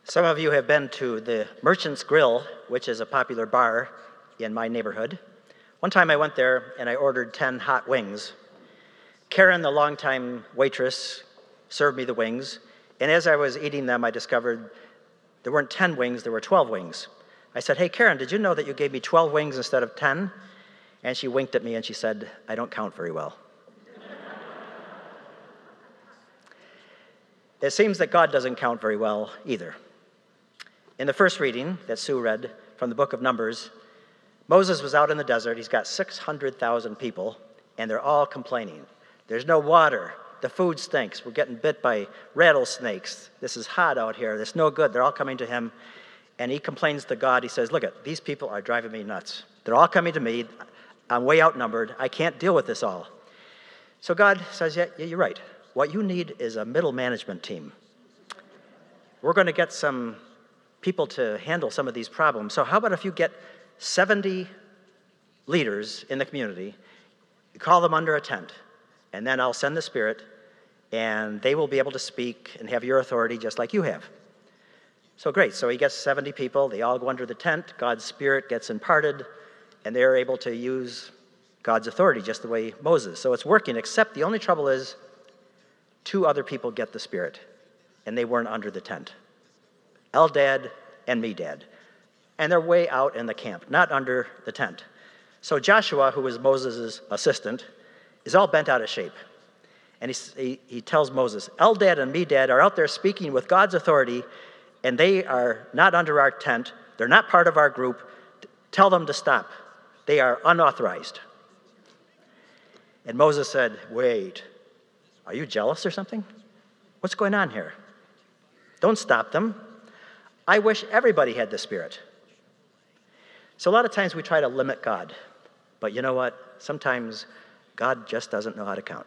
Some of you have been to the Merchant's Grill, which is a popular bar in my neighborhood. One time I went there and I ordered 10 hot wings. Karen, the longtime waitress, served me the wings, and as I was eating them, I discovered there weren't 10 wings, there were 12 wings. I said, "Hey, Karen, did you know that you gave me 12 wings instead of 10? And she winked at me and she said, "I don't count very well." It seems that God doesn't count very well either. In the first reading that Sue read from the book of Numbers, Moses was out in the desert. He's got 600,000 people, and they're all complaining. There's no water. The food stinks. We're getting bit by rattlesnakes. This is hot out here. It's no good. They're all coming to him, and he complains to God. He says, "Look, these people are driving me nuts. They're all coming to me. I'm way outnumbered. I can't deal with this all." So God says, yeah, you're right. What you need is a middle management team. We're going to get some people to handle some of these problems. So how about if you get 70 leaders in the community, you call them under a tent, and then I'll send the Spirit, and they will be able to speak and have your authority just like you have. So great. So he gets 70 people. They all go under the tent. God's Spirit gets imparted, and they're able to use God's authority just the way Moses. So it's working, except the only trouble is 2 other people get the Spirit, and they weren't under the tent. Eldad and Medad. And they're way out in the camp, not under the tent. So Joshua, who was Moses' assistant, is all bent out of shape. And he tells Moses, "Eldad and Medad are out there speaking with God's authority, and they are not under our tent. They're not part of our group. Tell them to stop. They are unauthorized." And Moses said, "Wait, are you jealous or something? What's going on here? Don't stop them. I wish everybody had the Spirit." So a lot of times we try to limit God. But you know what? Sometimes God just doesn't know how to count.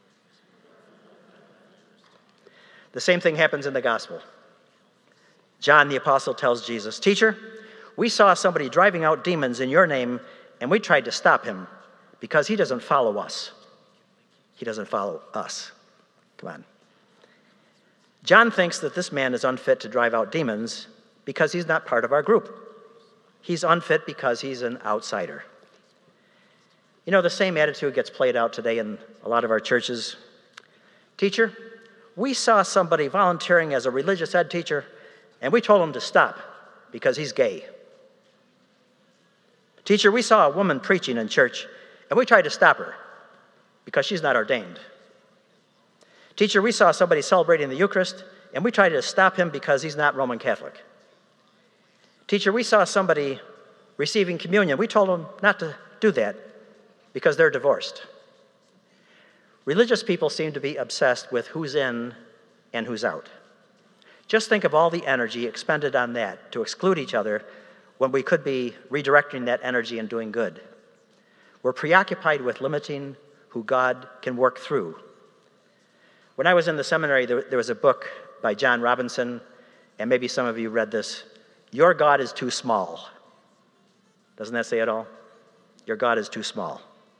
The same thing happens in the gospel. John the apostle tells Jesus, "Teacher, we saw somebody driving out demons in your name, and we tried to stop him because he doesn't follow us." He doesn't follow us. Come on. John thinks that this man is unfit to drive out demons because he's not part of our group. He's unfit because he's an outsider. You know, the same attitude gets played out today in a lot of our churches. "Teacher, we saw somebody volunteering as a religious ed teacher, and we told him to stop because he's gay." "Teacher, we saw a woman preaching in church, and we tried to stop her because she's not ordained." "Teacher, we saw somebody celebrating the Eucharist, and we tried to stop him because he's not Roman Catholic." "Teacher, we saw somebody receiving communion. We told him not to do that because they're divorced." Religious people seem to be obsessed with who's in and who's out. Just think of all the energy expended on that to exclude each other when we could be redirecting that energy and doing good. We're preoccupied with limiting who God can work through. When I was in the seminary, there was a book by John Robinson, and maybe some of you read this. "Your God is too small." Doesn't that say it all? Your God is too small.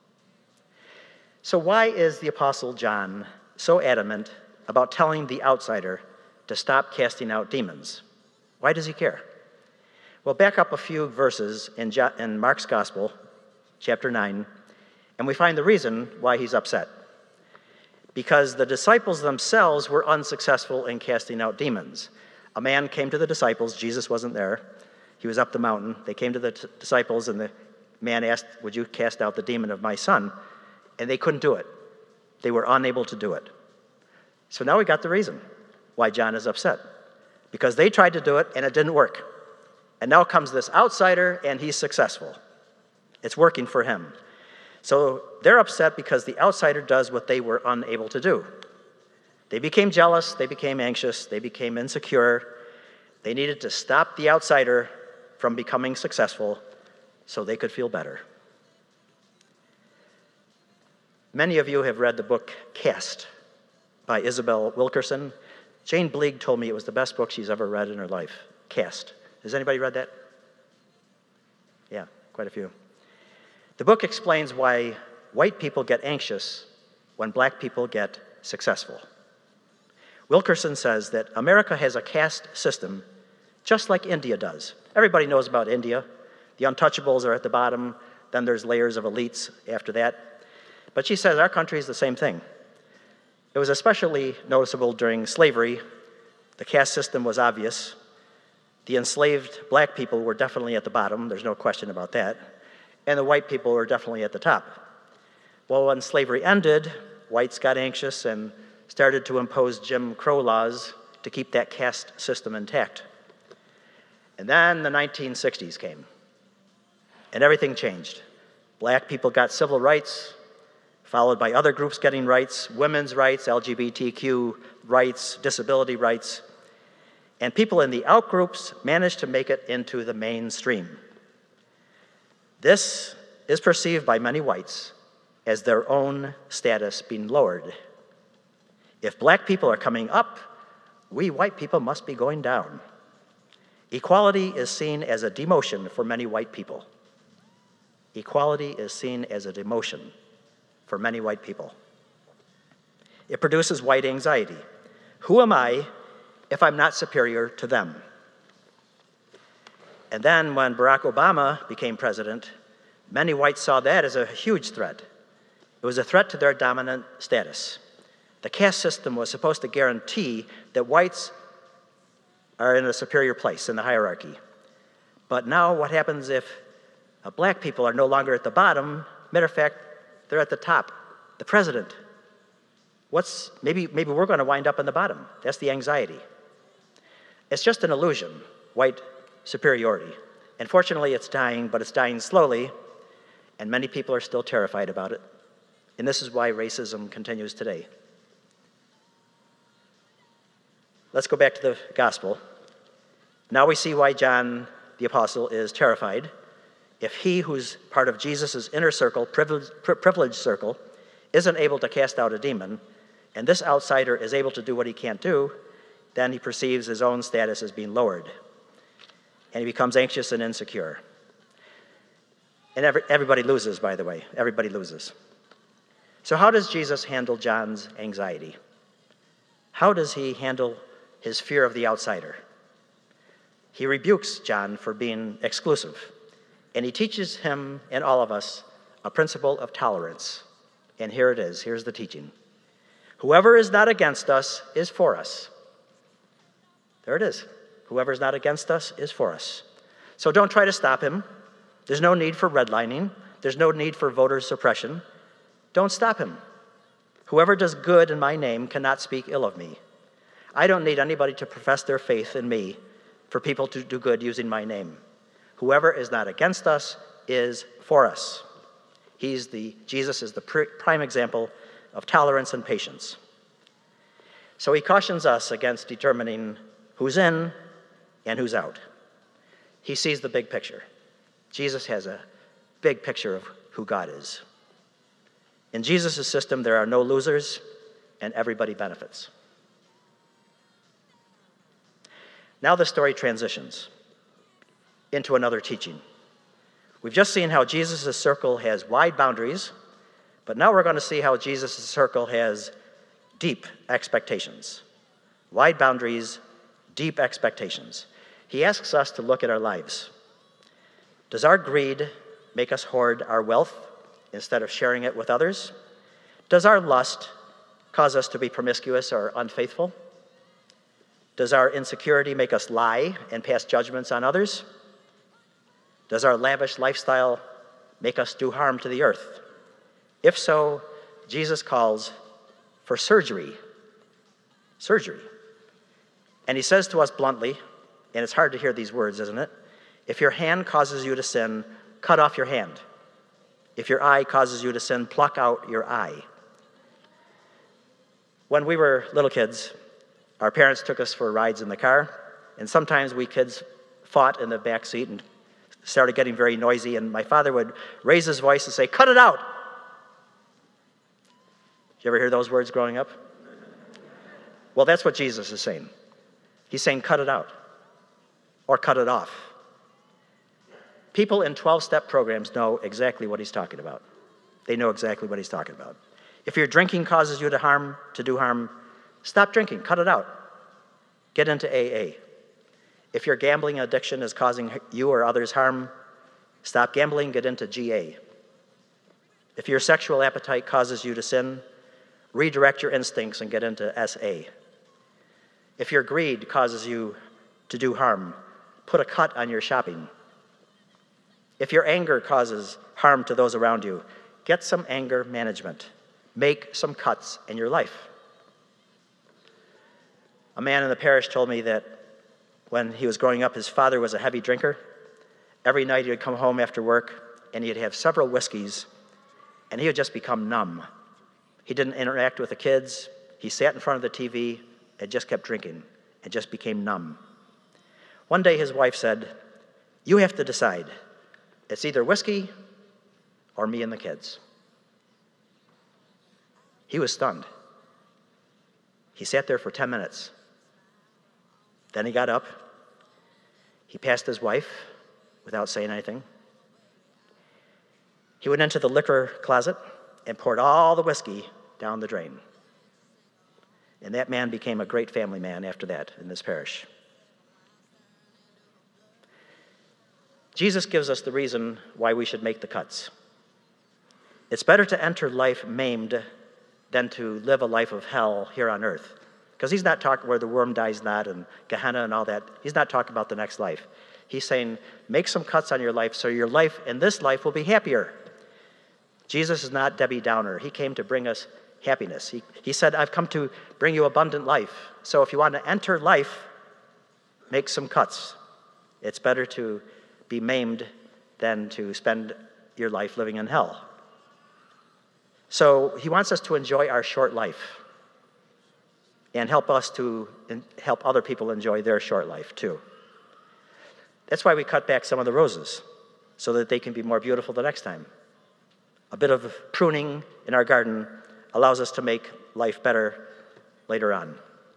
So why is the Apostle John so adamant about telling the outsider to stop casting out demons? Why does he care? Well, back up a few verses in Mark's Gospel, chapter 9, and we find the reason why he's upset. Because the disciples themselves were unsuccessful in casting out demons. A man came to the disciples. Jesus wasn't there. He was up the mountain. They came to the disciples, and the man asked, "Would you cast out the demon of my son?" And they couldn't do it. They were unable to do it. So now we got the reason why John is upset. Because they tried to do it, and it didn't work. And now comes this outsider, and he's successful. It's working for him. So they're upset because the outsider does what they were unable to do. They became jealous, they became anxious, they became insecure. They needed to stop the outsider from becoming successful so they could feel better. Many of you have read the book Caste by Isabel Wilkerson. Jane Bleeg told me it was the best book she's ever read in her life. Caste. Has anybody read that? Yeah, quite a few. The book explains why white people get anxious when black people get successful. Wilkerson says that America has a caste system just like India does. Everybody knows about India. The untouchables are at the bottom, then there's layers of elites after that. But she says our country is the same thing. It was especially noticeable during slavery. The caste system was obvious. The enslaved black people were definitely at the bottom, there's no question about that. And the white people were definitely at the top. Well, when slavery ended, whites got anxious and started to impose Jim Crow laws to keep that caste system intact. And then the 1960s came, and everything changed. Black people got civil rights, followed by other groups getting rights, women's rights, LGBTQ rights, disability rights, and people in the outgroups managed to make it into the mainstream. This is perceived by many whites as their own status being lowered. If black people are coming up, we white people must be going down. Equality is seen as a demotion for many white people. Equality is seen as a demotion for many white people. It produces white anxiety. Who am I if I'm not superior to them? And then when Barack Obama became president, many whites saw that as a huge threat. It was a threat to their dominant status. The caste system was supposed to guarantee that whites are in a superior place in the hierarchy. But now what happens if black people are no longer at the bottom? Matter of fact, they're at the top, the president. Maybe we're going to wind up in the bottom. That's the anxiety. It's just an illusion, white superiority. And fortunately, it's dying, but it's dying slowly, and many people are still terrified about it. And this is why racism continues today. Let's go back to the gospel. Now we see why John the Apostle is terrified. If he who's part of Jesus' inner circle, privileged circle, isn't able to cast out a demon, and this outsider is able to do what he can't do, then he perceives his own status as being lowered. And he becomes anxious and insecure. And everybody loses, by the way. Everybody loses. So how does Jesus handle John's anxiety? How does he handle his fear of the outsider? He rebukes John for being exclusive, and he teaches him and all of us a principle of tolerance. And here it is. Here's the teaching. Whoever is not against us is for us. There it is. Whoever is not against us is for us. So don't try to stop him. There's no need for redlining. There's no need for voter suppression. Don't stop him. Whoever does good in my name cannot speak ill of me. I don't need anybody to profess their faith in me for people to do good using my name. Whoever is not against us is for us. Jesus is the prime example of tolerance and patience. So he cautions us against determining who's in and who's out. He sees the big picture. Jesus has a big picture of who God is. In Jesus' system, there are no losers, and everybody benefits. Now the story transitions into another teaching. We've just seen how Jesus' circle has wide boundaries, but now we're going to see how Jesus' circle has deep expectations. Wide boundaries, deep expectations. He asks us to look at our lives. Does our greed make us hoard our wealth instead of sharing it with others? Does our lust cause us to be promiscuous or unfaithful? Does our insecurity make us lie and pass judgments on others? Does our lavish lifestyle make us do harm to the earth? If so, Jesus calls for surgery. Surgery. And he says to us bluntly, and it's hard to hear these words, isn't it? If your hand causes you to sin, cut off your hand. If your eye causes you to sin, pluck out your eye. When we were little kids, our parents took us for rides in the car, and sometimes we kids fought in the back seat and started getting very noisy, and my father would raise his voice and say, "Cut it out!" Did you ever hear those words growing up? Well, that's what Jesus is saying. He's saying, cut it out, or cut it off. People in 12-step programs know exactly what he's talking about. They know exactly what he's talking about. If your drinking causes you to do harm, stop drinking, cut it out. Get into AA. If your gambling addiction is causing you or others harm, stop gambling, get into GA. If your sexual appetite causes you to sin, redirect your instincts and get into SA. If your greed causes you to do harm, put a cut on your shopping. If your anger causes harm to those around you, get some anger management. Make some cuts in your life. A man in the parish told me that when he was growing up, his father was a heavy drinker. Every night he would come home after work and he'd have several whiskeys and he would just become numb. He didn't interact with the kids. He sat in front of the TV and just kept drinking and just became numb. One day his wife said, "You have to decide. It's either whiskey or me and the kids." He was stunned. He sat there for 10 minutes. Then he got up. He passed his wife without saying anything. He went into the liquor closet and poured all the whiskey down the drain. And that man became a great family man after that in this parish. Jesus gives us the reason why we should make the cuts. It's better to enter life maimed than to live a life of hell here on earth. Because he's not talking where the worm dies not and Gehenna and all that. He's not talking about the next life. He's saying, make some cuts on your life so your life in this life will be happier. Jesus is not Debbie Downer. He came to bring us happiness. He said, I've come to bring you abundant life. So if you want to enter life, make some cuts. It's better to be maimed than to spend your life living in hell. So he wants us to enjoy our short life and help us to help other people enjoy their short life too. That's why we cut back some of the roses, so that they can be more beautiful the next time. A bit of pruning in our garden allows us to make life better later on.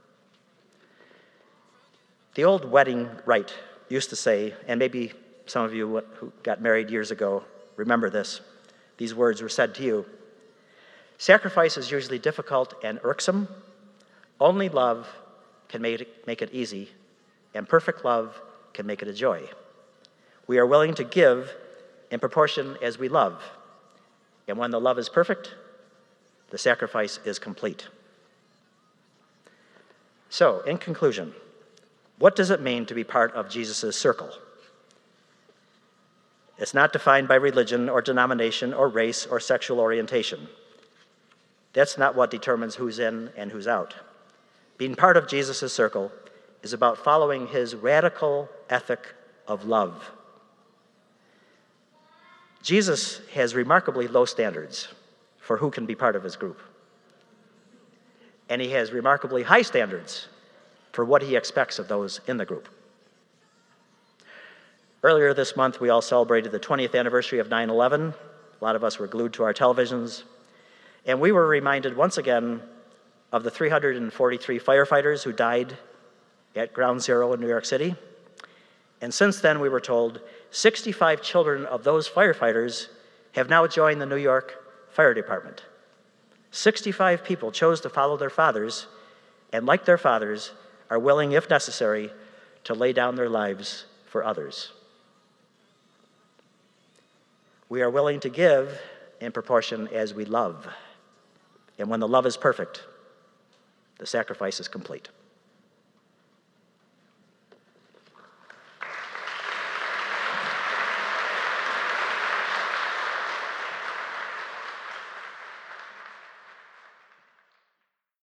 The old wedding rite used to say, and maybe some of you who got married years ago remember this, these words were said to you: sacrifice is usually difficult and irksome. Only love can make it easy, and perfect love can make it a joy. We are willing to give in proportion as we love, and when the love is perfect, the sacrifice is complete. So, in conclusion, what does it mean to be part of Jesus' circle? It's not defined by religion or denomination or race or sexual orientation. That's not what determines who's in and who's out. Being part of Jesus' circle is about following his radical ethic of love. Jesus has remarkably low standards for who can be part of his group. And he has remarkably high standards for what he expects of those in the group. Earlier this month, we all celebrated the 20th anniversary of 9/11. A lot of us were glued to our televisions. And we were reminded once again of the 343 firefighters who died at Ground Zero in New York City. And since then, we were told 65 children of those firefighters have now joined the New York Fire Department. 65 people chose to follow their fathers, and like their fathers, are willing, if necessary, to lay down their lives for others. We are willing to give in proportion as we love. And when the love is perfect, the sacrifice is complete.